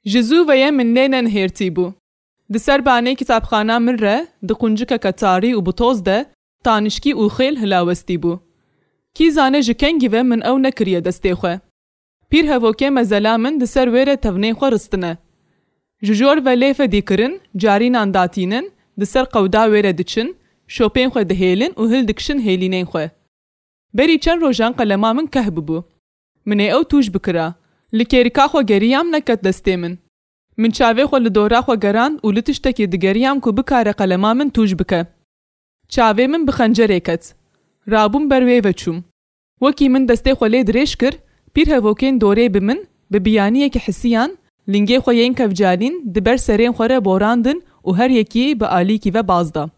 جزو ویا من نینن هیرتی بو. د سربانه کتابخانه من ره د قنجکه کتاری و بطوز ده تانشکی و خیل هلاوستی بو. کی زانه جکنگی و من او نکریه دسته خواه. پیر هفوکه مزلا من د سر ویره تونه خواه رستنه. ججور و لیفه دی کرن جارین انداتینن د سر قودا ویره دچن شوپین خواه دهیلن و هل دکشن هیلینین خواه. بری چند روژان قلما من که ببو. منه او توش بکرا. لکیرکا خواه گریام نکت دسته من چاوه خواه لدورا خواه گران و لتشتکی دگریام که بکاره قلما من توش بکه. چاوه من بخنجره کت. رابون بروی وچوم. وکی من دسته خواه لید ریش کر پیر هفوکین دوره بمن ببیانیه که حسیان لنگه خواه ین کفجالین دبر سرین خواه را باراندن و هر یکی با آلیکی و بازدا.